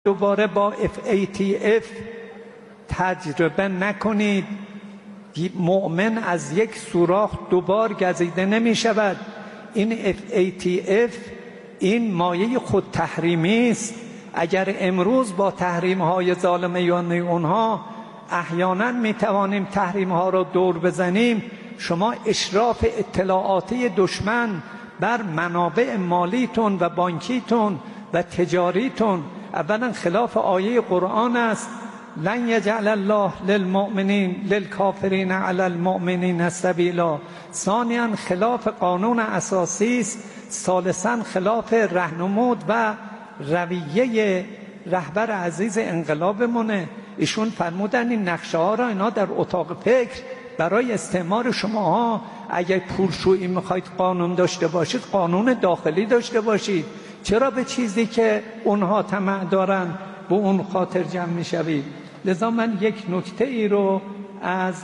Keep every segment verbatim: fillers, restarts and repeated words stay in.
دوباره با اف ای تی اف تجربه نکنید. مؤمن از یک سوراخ دوبار گزیده نمی شود. این اف ای تی اف این مایه خود تحریمی است. اگر امروز با تحریم های ظالمانه اونها احیانا می توانیم تحریم ها را دور بزنیم، شما اشراف اطلاعاتی دشمن بر منابع مالیتون و بانکیتون و تجاریتون اولا خلاف آیه قرآن است. لن یجعل الله للمؤمنین للکافرین علی المؤمنین سبیلا. ثانیا خلاف قانون اساسی است. ثالثا خلاف راهنمود و رویه رهبر عزیز انقلابمونه. ایشون فرمودن این نقشه ها را اینا در اتاق فکر برای استعمار شماها، اگر پولشویی میخواید قانون داشته باشید قانون داخلی داشته باشید. چرا به چیزی که اونها طمع دارن به اون خاطر جمع میشوید؟ لذا من یک نکته ای رو از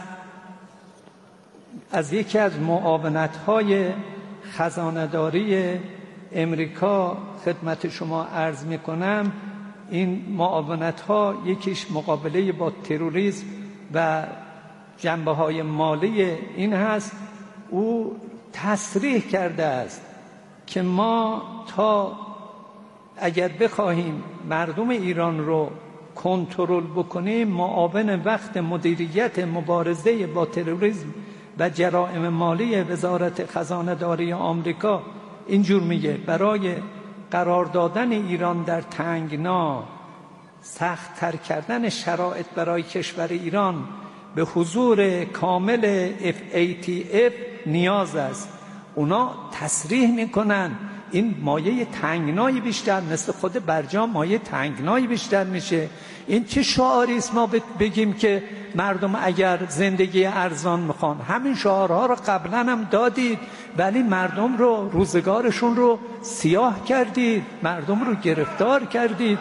از یکی از معاونت های خزانه‌داری امریکا خدمت شما عرض میکنم. این معاونت ها یکیش مقابله با تروریسم و جنبه های مالی این هست. او تصریح کرده است که ما تا اگر بخواهیم مردم ایران رو کنترل بکنیم، معاون وقت مدیریت مبارزه با تروریسم و جرائم مالی وزارت خزانه داری آمریکا اینجور میگه: برای قرار دادن ایران در تنگنا، سخت تر کردن شرایط برای کشور ایران به حضور کامل اف ای تی اف نیاز است. اونا تصریح میکنن این مایه تنگنایی بیشتر، مثل خود برجام مایه تنگنایی بیشتر میشه. این چه شعاری است ما بگیم که مردم اگر زندگی ارزان میخوان؟ همین شعارها رو قبلا هم دادید ولی مردم رو روزگارشون رو سیاه کردید، مردم رو گرفتار کردید.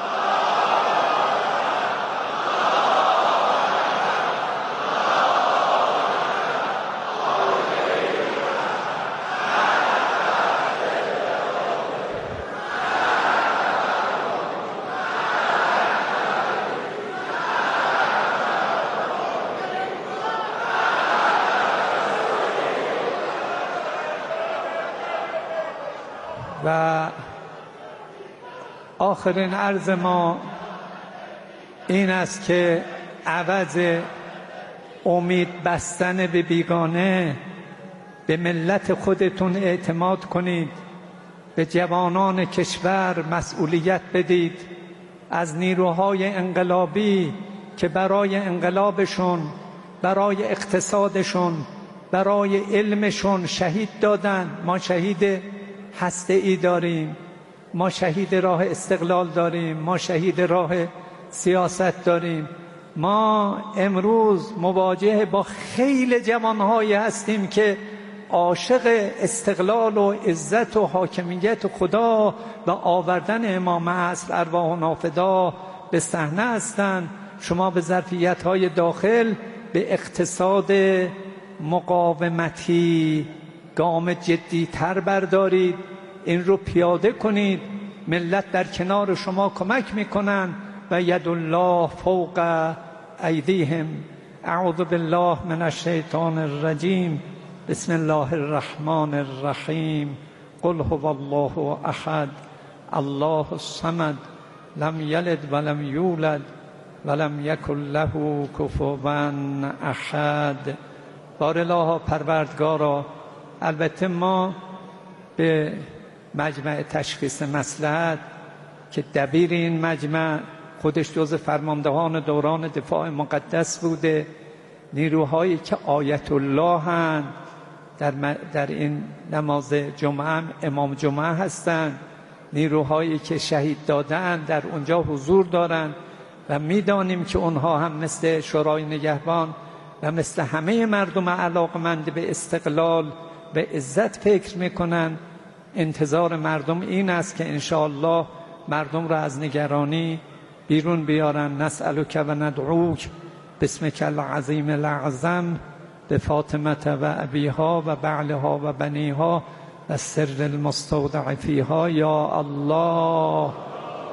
و آخرین عرض ما این است که عوض امید بستن به بیگانه به ملت خودتون اعتماد کنید، به جوانان کشور مسئولیت بدید. از نیروهای انقلابی که برای انقلابشون، برای اقتصادشون، برای علمشون شهید دادن. ما شهید هسته ای داریم، ما شهید راه استقلال داریم، ما شهید راه سیاست داریم. ما امروز مواجه با خیلی جوانهایی هستیم که عاشق استقلال و عزت و حاکمیت خدا و آوردن امام عصر ارواح نافدا به صحنه هستند. شما به ظرفیت‌های داخل به اقتصاد مقاومتی گام جدی تر بردارید، این رو پیاده کنید. ملت در کنار شما کمک میکنن و ید الله فوق ایدیهم. اعوذ بالله من الشیطان الرجیم. بسم الله الرحمن الرحیم. قل هو الله احد الله الصمد لم یلد ولم یولد ولم یکن له کفوا احد. بار الله پروردگارا، البته ما به مجمع تشخیص مصلحت که دبیر این مجمع خودش جز فرماندهان دوران دفاع مقدس بوده، نیروهایی که آیت الله هستند در, در این نماز جمعه هم امام جمعه هستند، نیروهایی که شهید دادن در اونجا حضور دارند و میدانیم که اونها هم مثل شورای نگهبان و مثل همه مردم علاقمند به استقلال به عزت فکر میکنن. انتظار مردم این است که انشاءالله مردم را از نگرانی بیرون بیارن. نسألک و ندعوک باسمک العظیم الاعظم به فاطمه و ابیها و بعلها و بنیها و سر المستودع فیها. یا الله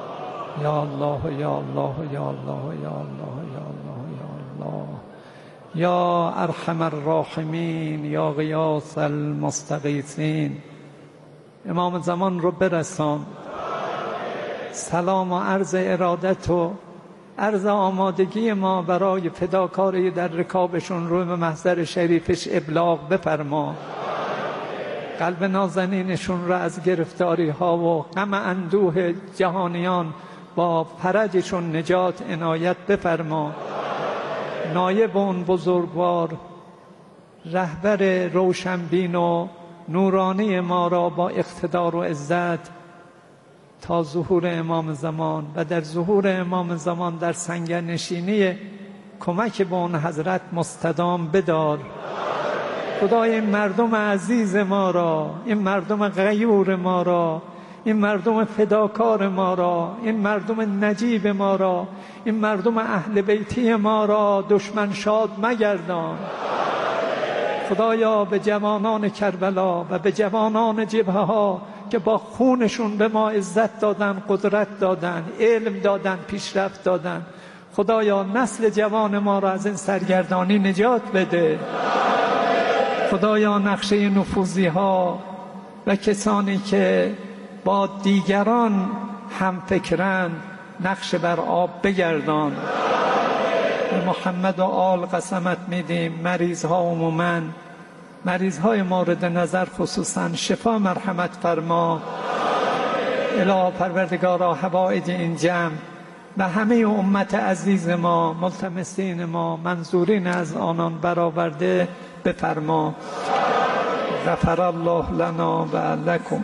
یا الله یا الله یا الله یا الله یا الله یا الله یا ارحم الراحمین یا غیاث المستغیثین. امام زمان رو برسان. سلام و عرض ارادت و عرض آمادگی ما برای فداکاری در رکابشون رو به محضر شریفش ابلاغ بفرما. قلب نازنینشون را از گرفتاری ها و غم اندوه جهانیان با فرجشون نجات عنایت بفرما. نایب اون بزرگوار رهبر روشنبین و نورانی ما را با اقتدار و عزت تا ظهور امام زمان و در ظهور امام زمان در سنگرنشینی کمک به اون حضرت مستدام بدار. خدای این مردم عزیز ما را، این مردم غیور ما را، این مردم فداکار ما را، این مردم نجیب ما را، این مردم اهل بیتی ما را دشمن شاد مگردان. خدایا به جوانان کربلا و به جوانان جبهه ها که با خونشون به ما عزت دادن، قدرت دادن، علم دادن، پیشرفت دادن، خدایا نسل جوان ما را از این سرگردانی نجات بده. خدایا نقشه نفوذی ها و کسانی که با دیگران هم فکرند نقشه بر آب بگردان. به محمد و آل قسمت میدیم مریض ها عموماً، مریض های مورد نظر خصوصاً شفا مرحمت فرما. الهی پروردگارا حوائج این جمع و همه امت عزیز ما، ملتمسین ما، منظورین از آنان برآورده بفرما. غفر الله لنا و لکم.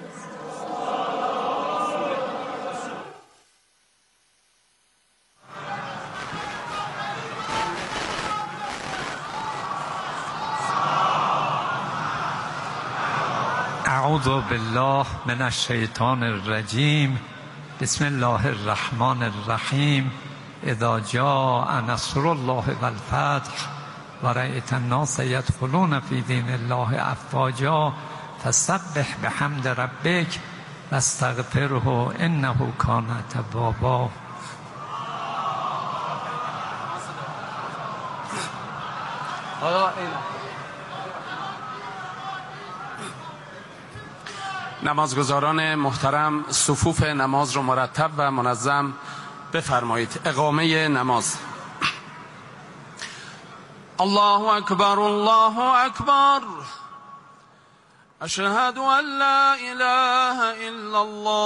اعوذ بالله من الشیطان الرجیم. بسم الله الرحمن الرحیم. اذا جاء نصر الله والفتح ورأیت الناس يدخلون في دین الله افواجا فسبح بحمد ربک واستغفره انه کان توابا. نمازگزاران محترم، صفوف نماز رو مرتب و منظم بفرمایید. اقامه نماز. الله اکبر، الله اکبر. اشهد ان لا اله الا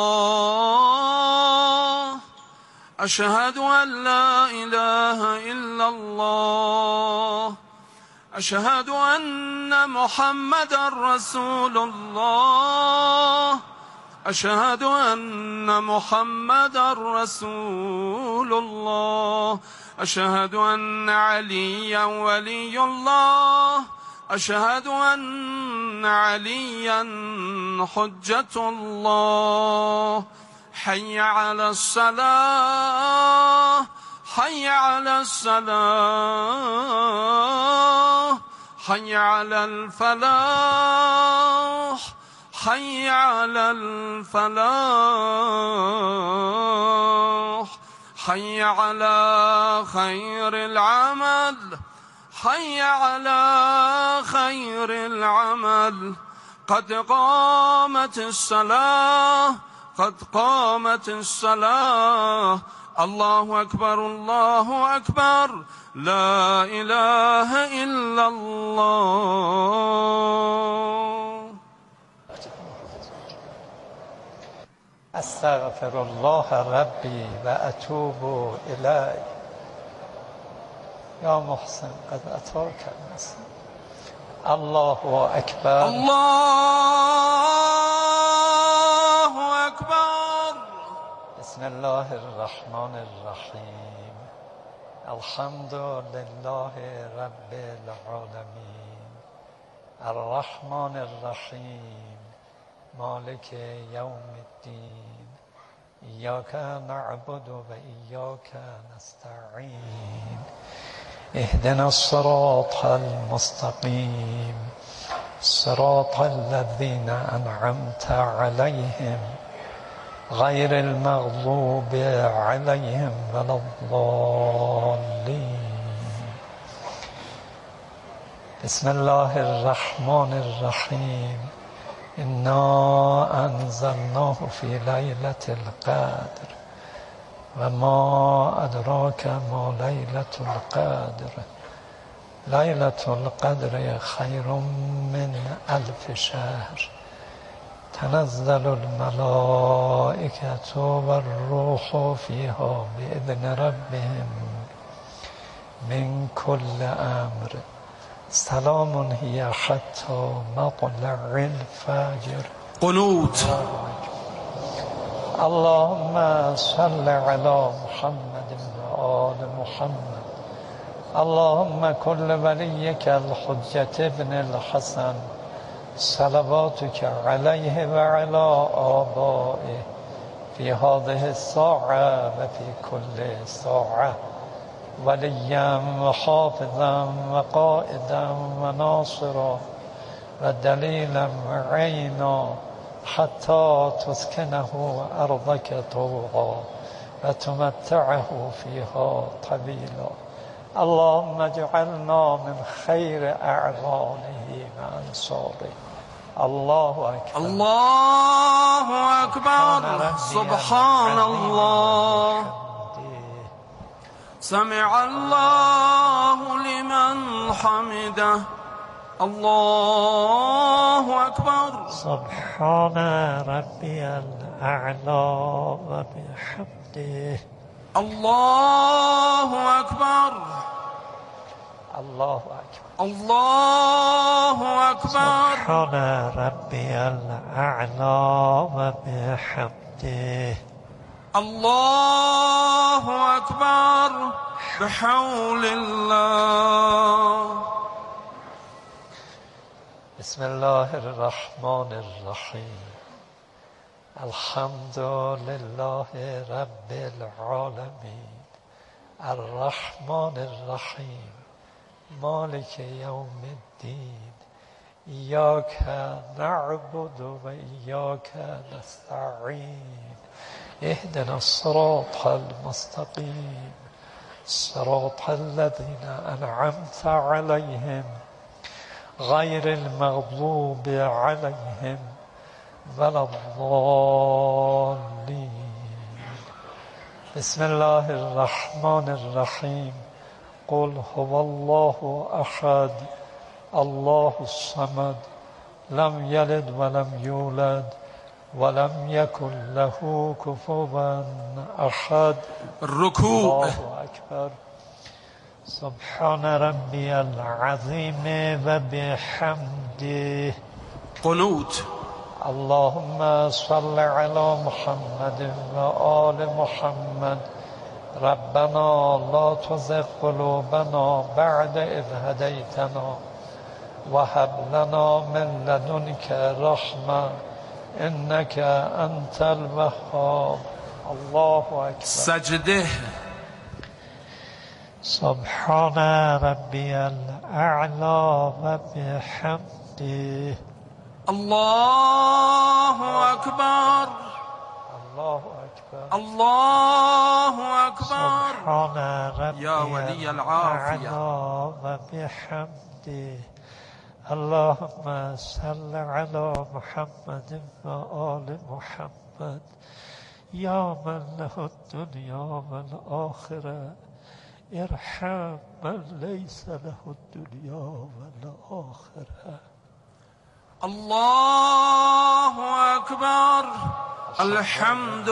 الله. اشهد ان لا اله الا الله. اشهد ان محمد رسول الله. اشهد ان محمد رسول الله. اشهد ان عليا ولي الله. اشهد ان عليا حجة الله. حي على الصلاة. حي على الصلاة. حي على الفلاح. حي على الفلاح. حي على خير العمل. حي على خير العمل. قد قامت الصلاة. قد قامت الصلاة. الله أكبر، الله أكبر. لا إله إلا الله. استغفر الله ربی و اتوب الیه. یا محسن قد اتاک النصر. الله اکبر، الله اکبر. بسم الله الرحمن الرحیم. الحمد لله رب العالمین. الرحمن الرحیم. مالک یوم الدین. ایاک نعبد و ایاک نستعین. اهدنا الصراط المستقیم. صراط الذین انعمت علیهم غير المغضوب عليهم ولا الضالين. بسم الله الرحمن الرحيم. إنا أنزلناه في ليلة القدر وما أدراك ما ليلة القدر ليلة القدر خير من ألف شهر تنزل الملائكة والروح فيها بإذن ربهم من كل أمر سلام هي حتى مطلع الفجر. قنوت. اللهم صل على محمد وآل محمد. اللهم كل وليك الحجة ابن الحسن صلواتك عليه وعلى آبائه في هذه الساعة وفي كل ساعة وليا وحافظا وقائدا وناصرا ودليلا وعينا حتى تسكنه أرضك طوعا وتمتعه فيها طويلا. اللهم اجعلنا من خير أعوانه وأنصاره. الله أكبر. الله أكبر. سبحان الله. سمع الله لمن حمده. الله أكبر. سبحان ربي الأعلى وبحمده. الله أكبر. الله أكبر. الله أكبر. سبحان ربي الأعلى وبحمده. الله أكبر. بحول الله. بسم الله الرحمن الرحيم. الحمد لله رب العالمين الرحمن الرحيم مالك يوم الدين إياك نعبد وإياك نستعين اهدنا الصراط المستقيم صراط الذين أنعمت عليهم غير المغضوب عليهم ولا الضالين. بسم الله الرحمن الرحيم. قل هو الله أحد الله الصمد لم يلد ولم يولد ولم يكن له كفوا أحد. الركوع. الله أكبر. سبحان ربي العظيم وبحمده. قنوت. اللهم صل على محمد وآل محمد. ربنا لا تزغ قلوبنا بعد إذ هديتنا وهب لنا من لدنك رحمة إنك أنت الوهاب. الله أكبر. سجده. سبحان ربي الأعلى وبحمده. الله أكبر. الله أكبر. الله أكبر. سبحان ربي يا ولي العافية. وبحمده. اللهم صل على محمد وآل محمد يا من له الدنيا والآخرة ارحم من ليس له الدنيا والآخرة. الله أكبر. الحمد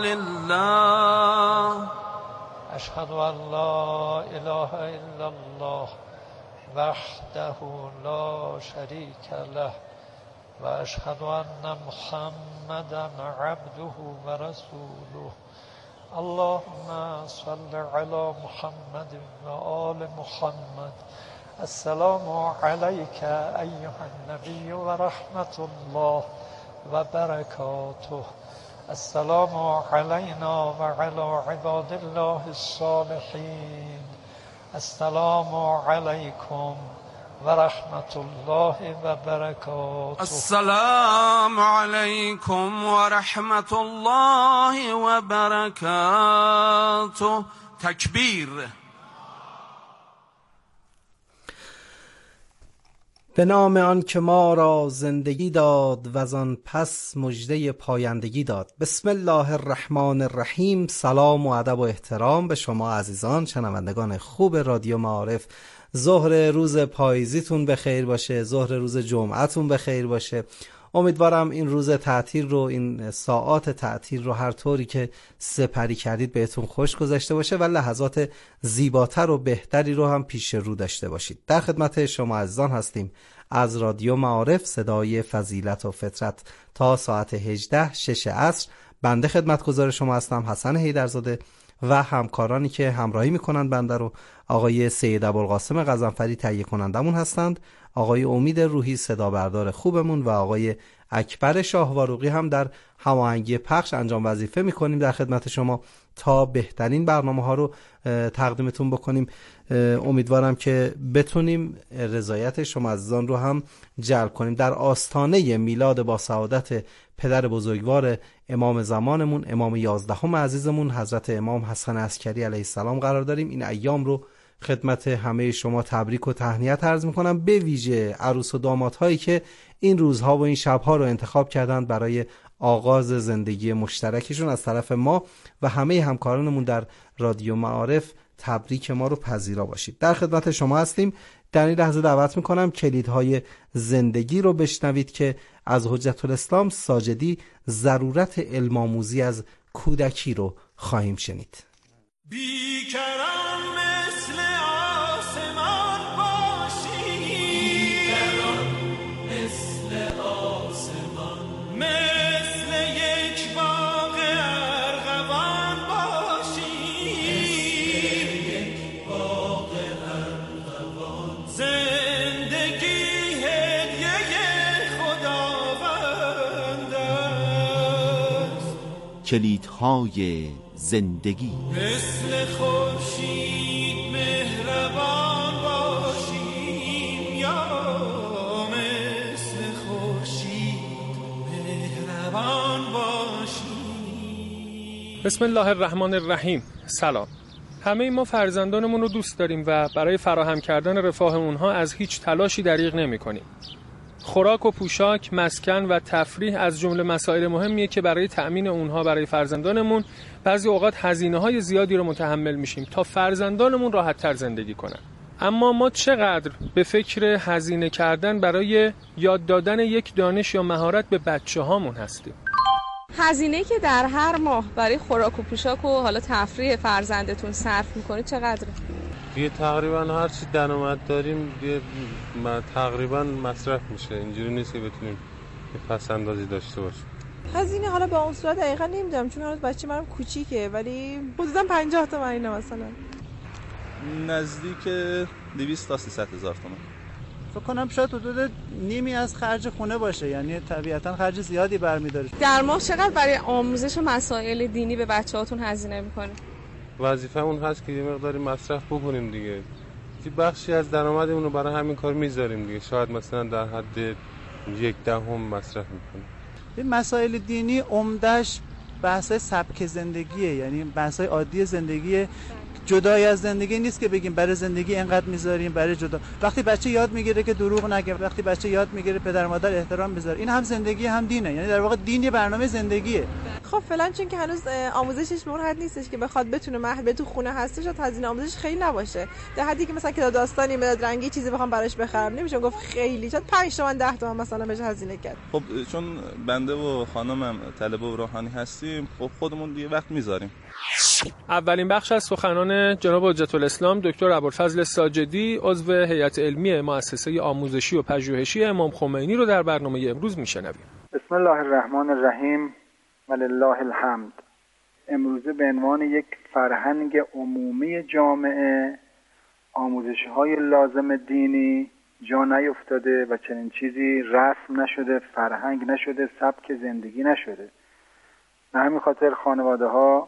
لله. أشهد أن لا إله إلا الله وحده لا شريك له وأشهد أن محمدا عبده ورسوله. اللهم صل على محمد وآل محمد. السلام عليك أيها النبي ورحمة الله وبركاته. السلام علينا وعلى عباد الله الصالحين. السلام عليكم و رحمت الله و برکاته. السلام علیکم و رحمت الله و برکاته. تکبیر. به نام آن که ما را زندگی داد و آن پس مژده پایندگی داد. بسم الله الرحمن الرحیم. سلام و ادب و احترام به شما عزیزان شنوندگان خوب رادیو معارف. ظهر روز پاییزیتون بخیر باشه، ظهر روز جمعتون بخیر باشه. امیدوارم این روز تعطیل رو، این ساعات تعطیل رو هر طوری که سپری کردید بهتون خوش گذشته باشه و لحظات زیباتر و بهتری رو هم پیش رو داشته باشید. در خدمت شما عزیزان هستیم از رادیو معارف، صدای فضیلت و فطرت. تا ساعت هجده شش عصر بنده خدمتگزار شما هستم، حسن حیدرزاده، و همکارانی که همراهی میکنند بنده رو آقای سید ابوالقاسم غضنفری تهیه کنندمون هستند، آقای امید روحی صدا بردار خوبمون و آقای اکبر شاهواروقی هم در هماهنگی پخش انجام وظیفه میکنیم در خدمت شما تا بهترین برنامه ها رو تقدیمتون بکنیم. امیدوارم که بتونیم رضایت شما عزیزان رو هم جلب کنیم. در آستانه میلاد با سعادت پدر بزرگوار امام زمانمون، امام یازدهم عزیزمون حضرت امام حسن عسکری علیه السلام قرار داریم. این ایام رو خدمت همه شما تبریک و تهنیت عرض میکنم، به ویژه عروس و دامادهایی که این روزها و این شبها رو انتخاب کردند برای آغاز زندگی مشترکشون. از طرف ما و همه همکارانمون در رادیو معارف تبریک ما رو پذیرا باشید. در خدمت شما هستیم. در این لحظه دعوت میکنم کلیدهای زندگی رو بشنوید که از حجت الاسلام ساجدی ضرورت علم آموزی از کودکی رو خواهیم شنید. بیکران مثل آسمان باشی، بیکران مثل آسمان، مثل یک باغ ارغوان باشی، مثل یک باغ ارغوان. زندگی هدیه خداوند است. کلیدهای زندگی. مثل خورشید مهربان باشیم، یا مثل خورشید مهربان باشیم. بسم الله الرحمن الرحیم. سلام. همه ما فرزندانمون رو دوست داریم و برای فراهم کردن رفاه اونها از هیچ تلاشی دریغ نمی کنیم. خوراک و پوشاک، مسکن و تفریح از جمله مسائل مهمیه که برای تأمین اونها برای فرزندانمون بعضی اوقات هزینه‌های زیادی رو متحمل میشیم تا فرزندانمون راحت‌تر زندگی کنن. اما ما چقدر به فکر هزینه کردن برای یاد دادن یک دانش یا مهارت به بچه‌هامون هستیم؟ هزینه‌ای که در هر ماه برای خوراک و پوشاک و حالا تفریح فرزندتون صرف می‌کنید چقدره؟ دیگه تقریبا هر چی درآمد داریم دیگه تقریبا مصرف میشه. اینجوری نیست که بتونیم یه پس اندازی داشته باشیم. هزینه حالا با اون صورت دقیقا نمیدونم چون هنوز بچه منم کوچیکه، ولی حدودا پنجاه تا ماینا مثلا نزدیک دویست تا سیصد هزار تومان. فکر کنم شاید حدود نیمی از خرج خونه باشه، یعنی طبیعتا خرج زیادی برمی‌داره. در ماه چقدر برای آموزش مسائل دینی به بچه‌هاتون هزینه می‌کنید؟ وظیفمون هست که یه مقداری مصرف بکنیم دیگه. یه بخشی از درآمدمون رو برای همین کار میذاریم دیگه. شاید مثلا در حد یک دهم مصرف میکنیم. این مسائل دینی عمده‌اش بحث‌های سبک زندگیه، یعنی بحث‌های عادی زندگیه، جدای از زندگی نیست که بگیم برای زندگی اینقدر میذاریم برای جدا. وقتی بچه یاد میگیره که دروغ نگه، وقتی بچه یاد میگیره پدر مادر احترام بذاره، این هم زندگی هم دینه. یعنی در واقع دین یه برنامه زندگیه. خب فعلا چون که هنوز آموزشش به اون حد نیستش که بخواد بتونه محل تو خونه هستش، شاید هزینه آموزش خیلی نباشه. در حدی که مثلا کتاب داستانی، مداد رنگی چیزی بخوام براش بخرم نمیشه گفت خیلی، شاید پنج تومن ده تومن مثلا بهش هزینه کرد. خب چون بنده و خانمم طلبه و روحانی هستیم، خب خودمون دیگه وقت میذاریم. اولین بخش از سخنان جناب حجت الاسلام دکتر ابوالفضل ساجدی عضو هیئت علمی مؤسسه آموزشی و پژوهشی امام خمینی رو در برنامه امروز میشنویم. بسم الله الرحمن الرحیم و لله الحمد. امروزه به عنوان یک فرهنگ عمومی جامعه آموزش‌های لازم دینی جا نیفتاده و چنین چیزی رسم نشده، فرهنگ نشده، سبک زندگی نشده. به همین خاطر خانواده‌ها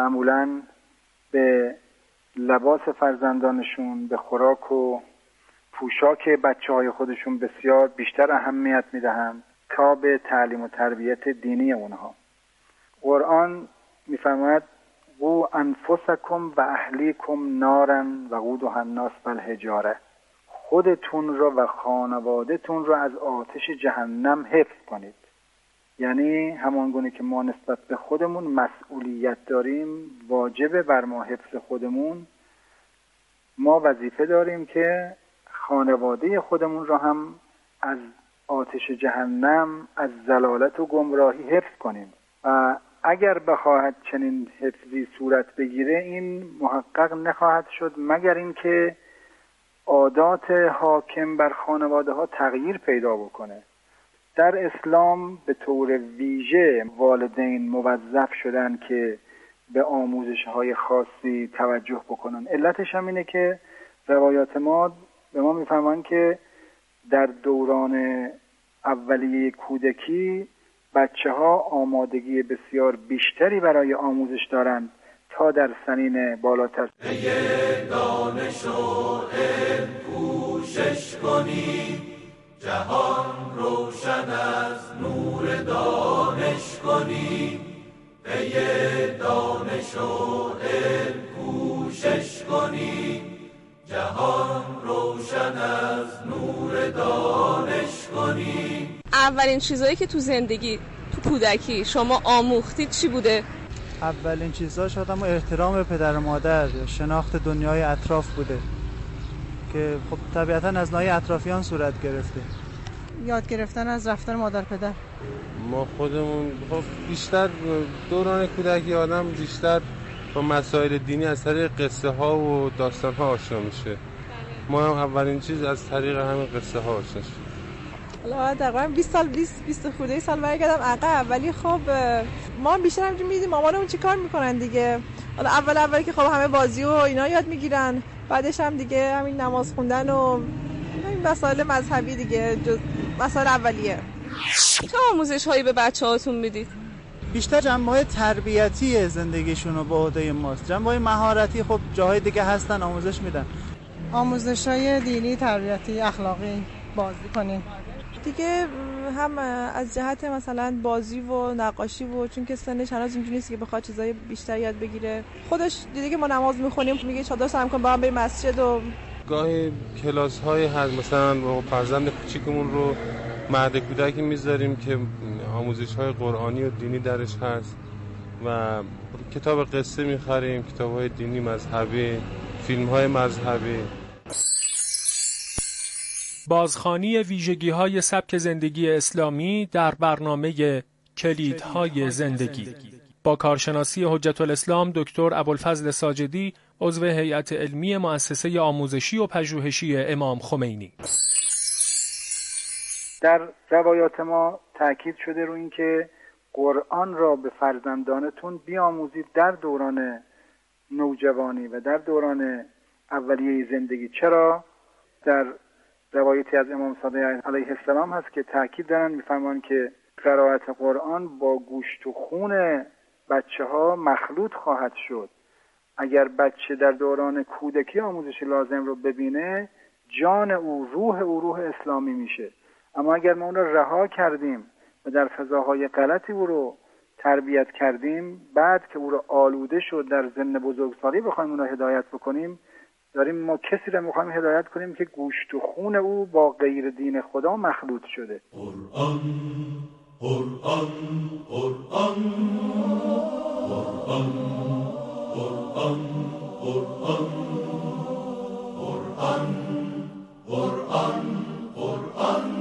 معمولاً به لباس فرزندانشون، به خوراک و پوشاک بچه های خودشون بسیار بیشتر اهمیت میدهند تا به تعلیم و تربیت دینی اونها. قرآن میفرماید قو انفسکم و اهلیکم نارا وقودها الناس والحجاره، خودتون رو و خانوادهتون رو از آتش جهنم حفظ کنید. یعنی همانگونه که ما نسبت به خودمون مسئولیت داریم، واجبه بر ما حفظ خودمون، ما وظیفه داریم که خانواده خودمون رو هم از آتش جهنم، از ضلالت و گمراهی حفظ کنیم. و اگر بخواهد چنین حفظی صورت بگیره، این محقق نخواهد شد مگر اینکه عادات حاکم بر خانواده ها تغییر پیدا بکنه. در اسلام به طور ویژه والدین موظف شدن که به آموزش های خاصی توجه بکنن. علتش هم اینه که روایات ما به ما میفهمن که در دوران اولیه کودکی بچه ها آمادگی بسیار بیشتری برای آموزش دارند تا در سنین بالاتر. ای دانش و علم کوشش کنی، جهان روشن از نور دانش کنی. ای دانش و علم کوشش کنی، جهان روشن از نور دانش کنی. اولین چیزایی که تو زندگی تو کودکی شما آموختید چی بوده؟ اولین چیزها شاید هم احترام به پدر و مادر، شناخت دنیای اطراف بوده که خب طبیعتاً از ناحیه اطرافیان صورت گرفته. یاد گرفتن از رفتار مادر پدر. ما خودمون خب بیشتر دوران کودکی آدم بیشتر با مسائل دینی از طریق قصه ها و داستان ها آشنا میشه. ما هم اولین چیز از طریق همین قصه ها آشنا شدیم. حالا تقریبا بیست سال بیست بیست خورده سال برگردم عقب، ولی خب ما بیشتر همینجوری می‌دیدیم مامانمون چیکار میکنن دیگه. حالا اول اول که خب همه بازی و اینا یاد میگیرن، بعدش هم دیگه همین نماز خوندن و همین مسائل مذهبی دیگه، مسائل اولیه. چه آموزش هایی به بچه‌هاتون میدید؟ بیشتر جنبه‌های تربیتی زندگیشون رو به عهده ماست. جنبه‌های مهارتی خب جاهای دیگه هستن آموزش میدن. آموزش‌های دینی، تربیتی، اخلاقی بازی کنین. دیگه هم از جهت مثلا بازی و نقاشی و چون که سنش هنوز اینجوری نیست که بخواد چیزای بیشتر یاد بگیره. خودش دیده که ما نماز میخونیم میگه چادر سرم کن با هم بریم مسجد و گاهی کلاس‌های هست، مثلا فرزند کوچیکمون رو مهد کودکی میذاریم که آموزش‌های قرآنی و دینی درش هست و کتاب قصه میخریم، کتاب‌های دینی مذهبی، فیلم‌های مذهبی. بازخوانی ویژگی‌های سبک زندگی اسلامی در برنامه کلیدهای زندگی با کارشناسی حجت الاسلام دکتر ابوالفضل ساجدی، عضو هیئت علمی مؤسسه آموزشی و پژوهشی امام خمینی. در روایات ما تاکید شده رو این که قرآن را به فرزندانتون بیاموزید در دوران نوجوانی و در دوران اولیه زندگی. چرا؟ در روایتی از امام صادق علیه السلام هست که تاکید دارن، میفرمان که قرائت قرآن با گوشت و خون بچه ها مخلوط خواهد شد. اگر بچه در دوران کودکی آموزش لازم رو ببینه، جان او، روح او روح اسلامی میشه. اما اگر ما اون رو رها کردیم و در فضاهای غلطی او رو تربیت کردیم، بعد که او رو آلوده شد در سن بزرگسالی بخوایم اون رو هدایت بکنیم، داریم ما کسی رو میخوایم هدایت کنیم که گوشت و خون او با غیر دین خدا مخلوط شده. قرآن قرآن قرآن قرآن قرآن قرآن قرآن قرآن قرآن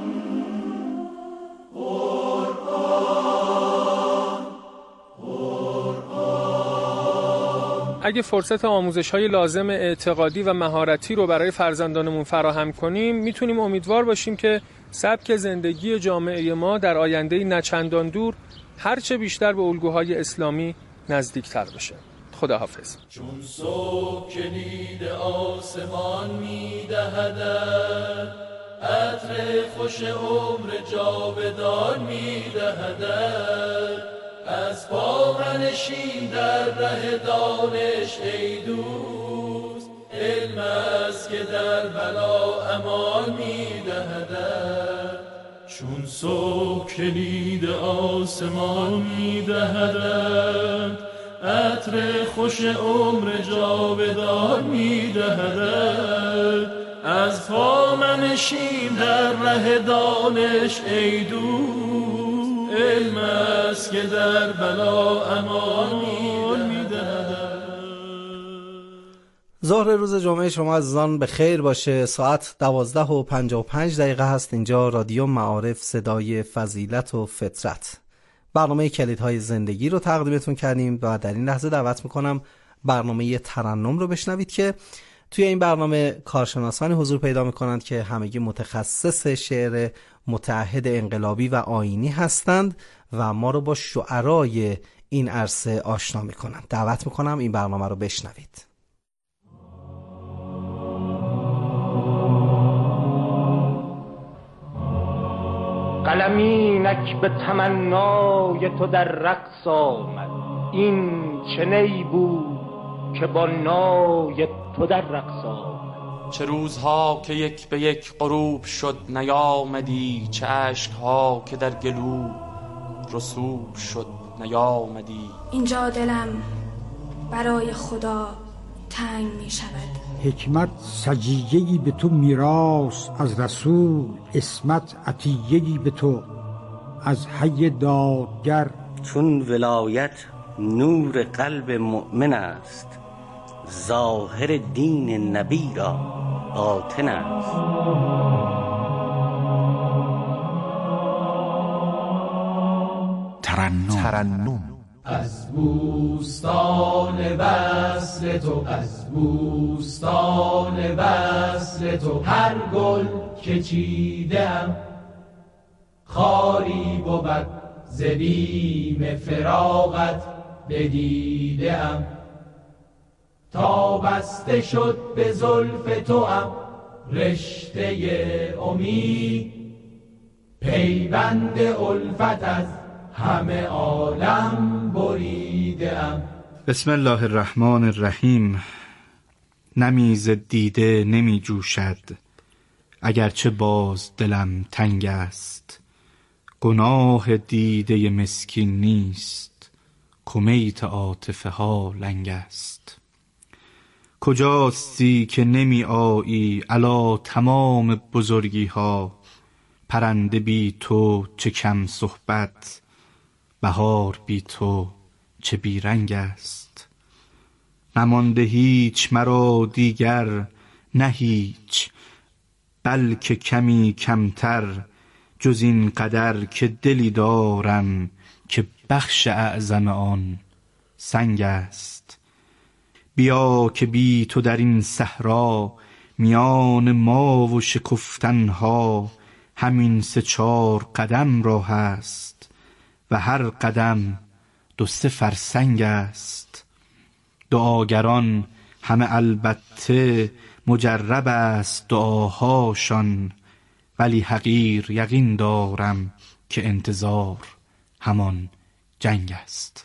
اگه فرصت آموزش‌های لازم اعتقادی و مهارتی رو برای فرزندانمون فراهم کنیم، میتونیم امیدوار باشیم که سبک زندگی جامعه ما در آینده نچندان دور هرچه بیشتر به الگوهای اسلامی نزدیکتر بشه. خداحافظ. چون صبح کلید آسمان میدهد، عطر خوش عمر جاودان میدهد، از پا منشین در ره دانش ای دوست، علم است که در بلا امان میدهدد، چون صبح کلید آسمان میدهدد، عطر خوش عمر جاودان میدهدد، از پا منشین در ره دانش ای دوست، علم است که در بلا امان میدهد. ظهر روز جمعه شما عزیزان به خیر باشه. ساعت دوازده و پنجاه و پنج دقیقه هست. اینجا رادیو معارف، صدای فضیلت و فطرت. برنامه کلیدهای زندگی رو تقدیمتون کردیم و در این لحظه دعوت میکنم برنامه ترنم رو بشنوید که توی این برنامه کارشناسانی حضور پیدا میکنند که همگی متخصص شعر متعهد انقلابی و آیینی هستند و ما رو با شعرای این عرصه آشنا میکنند. دعوت میکنم این برنامه رو بشنوید. قلمینک به تمنای تو در رقص آمد، این چه نی بود که با نای تو در رقص آمد. چه روزها که یک به یک غروب شد نیامدی، چه اشکها که در گلو رسوب شد نیامدی. اینجا دلم برای خدا تنگ می شود. حکمت سجیه‌ای به تو میراث از رسول، عصمت عطیه‌ای به تو از حی دادگر. چون ولایت نور قلب مؤمن است، ظاهر دین نبی را باطن است. ترنم ترنم از بوستان وصل تو، از بوستان وصل تو، هر گل که چیدم خاری بود ز بیم فراقت بدیدم. تا بسته شد به زلف تو ام رشته امید، پیوند الفت از همه عالم بریدم. بسم الله الرحمن الرحیم. نمی ز دیده نمی جوشد، اگرچه باز دلم تنگ است. گناه دیده مسکین نیست، کمیت عاطفه ها لنگ است. کجاستی که نمی آیی علا تمام بزرگی ها، پرنده بی تو چه کم صحبت، بهار بی تو چه بیرنگ است. نمانده هیچ مرا دیگر، نه هیچ بلکه کمی کمتر، جز این قدر که دلی دارم که بخش اعظم آن سنگ است. بیا که بی تو در این صحرا، میان ما و شکفتنها، همین سه چار قدم راه است و هر قدم دو سه فرسنگ است. دعاگران همه البته مجرب است دعاهاشان، ولی حقیر یقین دارم که انتظار همان جنگ است.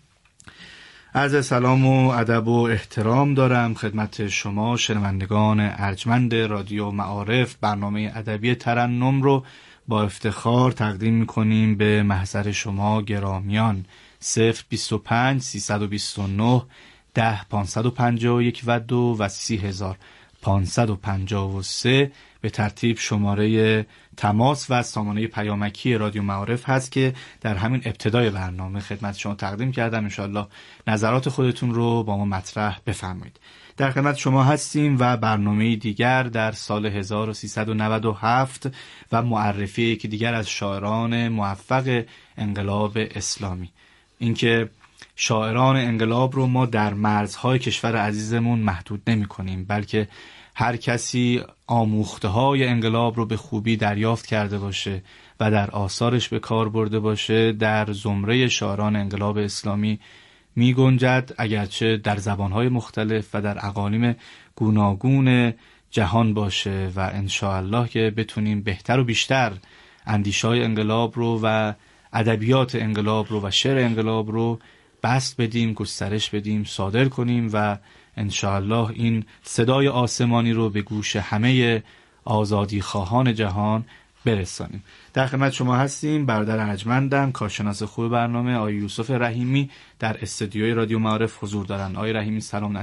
عرض سلام و ادب و احترام دارم خدمت شما شنوندگان ارجمند رادیو معارف. برنامه ادبی ترنم رو با افتخار تقدیم می‌کنیم به محضر شما گرامیان. صفر بیست و پنج سیصد و بیست و نه ده پانصد و پنجاه و یک و دو و سی هزار پانصد و پنجاه و سه به ترتیب شماره تماس و سامانه پیامکی رادیو معارف هست که در همین ابتدای برنامه خدمت شما تقدیم کردم. انشاءالله نظرات خودتون رو با ما مطرح بفرمایید. در خدمت شما هستیم و برنامه دیگر در سال هزار و سیصد و نود و هفت و معرفی که دیگر از شاعران موفق انقلاب اسلامی. اینکه شاعران انقلاب رو ما در مرزهای کشور عزیزمون محدود نمی کنیم، بلکه هر کسی آموخته های انقلاب رو به خوبی دریافت کرده باشه و در آثارش به کار برده باشه در زمره شاعران انقلاب اسلامی می گنجد، اگرچه در زبانهای مختلف و در اقالیم گوناگون جهان باشه و انشاءالله که بتونیم بهتر و بیشتر اندیشه‌های انقلاب رو و ادبیات انقلاب رو و شعر انقلاب رو بسط بدیم، گسترش بدیم، صادر کنیم و انشاءالله این صدای آسمانی رو به گوش همه آزادی خواهان جهان برسانیم. در خدمت شما هستیم. برادر ارجمندم، کارشناس خوب برنامه، آقای یوسف رحیمی در استودیوی رادیو معارف حضور دارن. آقای رحیمی سلام.